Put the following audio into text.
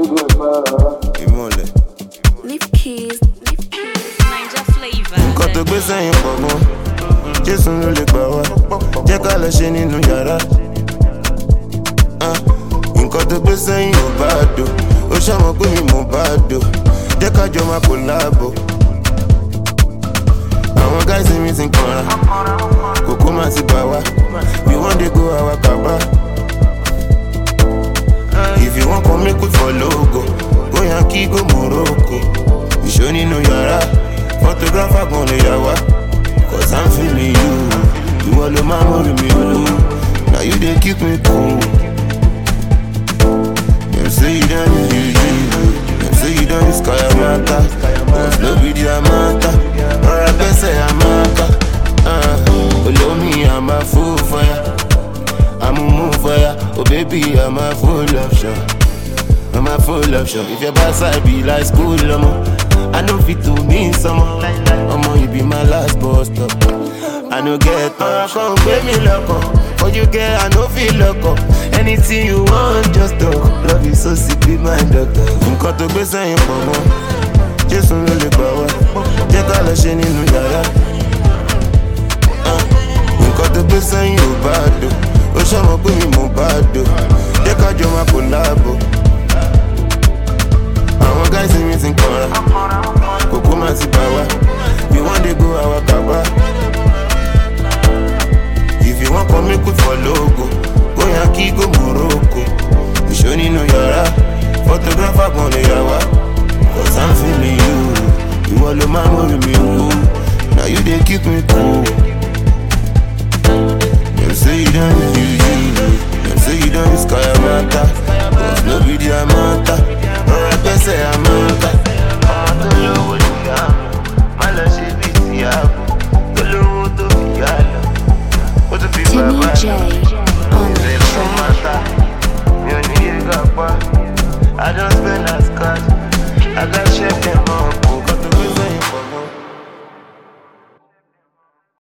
Ìmọ̀lẹ̀. Leaf keys, Niger flavor. Nǹkan tó gbé sẹ́yìn pọ̀ gan, Jésù ló lè gbà wá, jẹ́ ká lọ ṣe nínú yàrá. Nǹkan tó gbé sẹ́yìn ò bá dò, ó ṣàmọ̀ pé mi mò bá dò, jẹ́ ká jọ máa collabo. Àwọn guys mi ti ń kanra, kòkó máa ti bà wá, we wan dey go our kaba. If you wan come make we for logo, go Yankee go Morocco. Ìṣó nínú yàrá, photographer gan lè yà wá. Cause I'm feeling you, ìwọ ló máa ń rí mi wú. Now you dey keep me cool. Dem say you don use you, dem say you don use Kayamata. Cause no be the amata, ọ̀rọ̀ gbẹ́sẹ̀ amaka. Olómi I'm a fool for ya, I'm a move for ya. Oh baby I'm a full option, I'm a full option. If your backside be like school, I know fit to mean someone. You be my last bus stop. I no get much. Come pay me loco. What you get, I no feel loco. Anything you want, just talk. Love you so sick, be my doctor. Nǹkan tó gbé sẹ́yìn pọ̀ gan, Jésù ló lè gbà wá, jẹ́ ká lọ ṣe nínú yàrá. Nǹkan tó gbé sẹ́yìn ò bá dò, ó ṣàmọ̀ pé mi mò bá dò, jẹ́ ká jọ máa collabo. Àwọn guys mi ti ń kanra, kòkó máa ti bà wá, we wan dey go our kaba. If you wan come make we for logo, go Yankee go Morocco. Ìṣó nínú yàrá, photographer gan lè yà wá. Cause I'm feeling you, ìwọ ló máa ń rí mi wú. Now you dey keep me cool. Dem say you don use you, dem say you don use Kayamata. Cause no be the amata, ọ̀rọ̀ gbẹ́sẹ̀ amaka. Ọmọ tó lówó ló yá mi, má lọ ṣe bí ti ààbò. Tó lówó tó fi yá lọ, ó tún fi bàbá Timmy J on the track. Mi ò ní yé gàpá, I don spend as cash, I got check them up.